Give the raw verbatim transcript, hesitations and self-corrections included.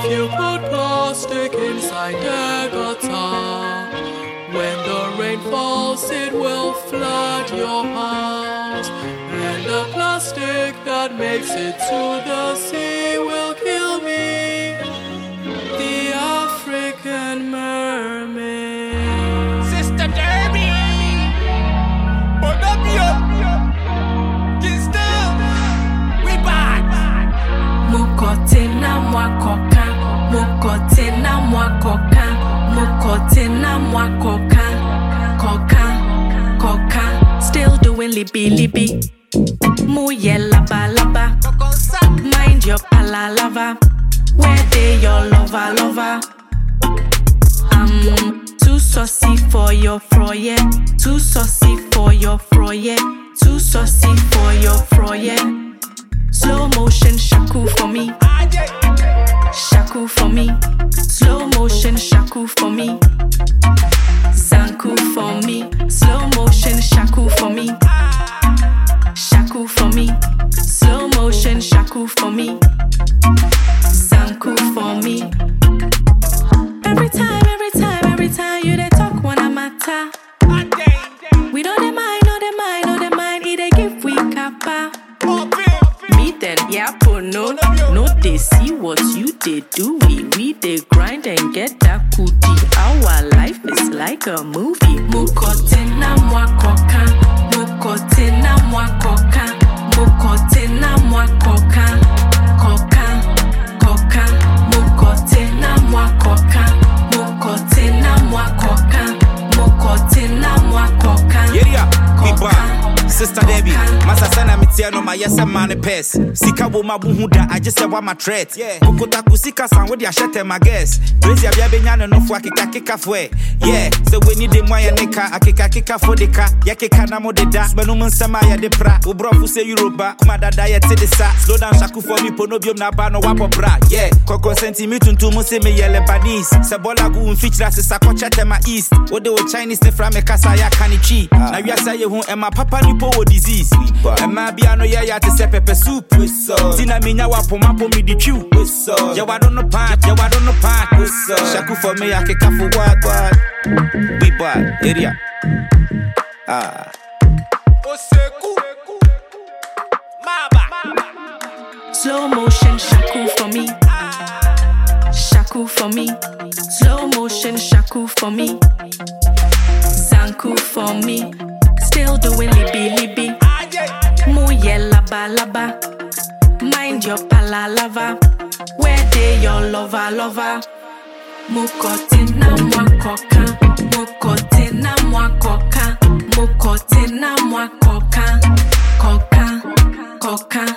if you put plastic inside the gutter, when the rain falls, it will flood your house. And the plastic that makes it to the sea will kill me, the African mermaid. Sister Debbie, but up here, get still, we back. Mukote na mwakoka, mukote na mwakoka, mukote na mwakoka, koka, koka. Still doing libby libby, muye laba laba. Mind your palalava, where they your lover lover. I'm too saucy for your froye, too saucy for your froye, too saucy for your froye. Slow motion shaku for me, shaku for me. Slow motion shaku for me, zanku for me. Slow motion shaku for me, shaku for me. Slow motion shaku for me, zanku for me. Every time, every time, every time you dey talk wanna matter. We know they mind, know they mind, know they mind. It they give we kappa. Me then, yeah, but no, no, they see what you they do. We, we they grind and get that cootie. Our life is like a movie. Mukote na mwakoka, mukote na mwakoka, mukote na mwakoka, koka, koka, mukote na mwakoka, mukote na mwakoka, mukote na mwakoka. Yeah, we back. Sister Debbie, Masa Sana Mitiano, my yes, a man, a pest. Sika Woma Buhuda, I just said what my threat. Yeah, Kukotaku Sika San with your shut my guess. Crazy Abiana no Fuakika Kika Fue. Yeah, so we need the Maya Nika, Akika Kika for the car, Yakika Namo de Das, Benuman Samaya de Pra, Ubrofu say Europa, Kumada Diet to the Sa, slow down Shaku for me, Ponobium Nabano Wapo Bra. Yeah, Coco Sentimitun to Museme Yelebanese, Sabola Goon feature as a Sakochatema East. What they were Chinese from a Kasaya Kanichi. Now you say you and my papa Nipo disease. And my piano ya to set pepper soup. Tina minya wapo mapo mi di chew. Ya wa don't know part, ya wa don't know part. Shaku for me, I can for what what. We bad area. Ah. Slow motion shaku for me, shaku for me. Slow motion shaku for me, zanku for me. Still doing libby libby, muye laba laba. Mind your palalava, where they your lover lover. Mukote na mwakoka, mukote na mwakoka, mukote na mwakoka, koka, koka.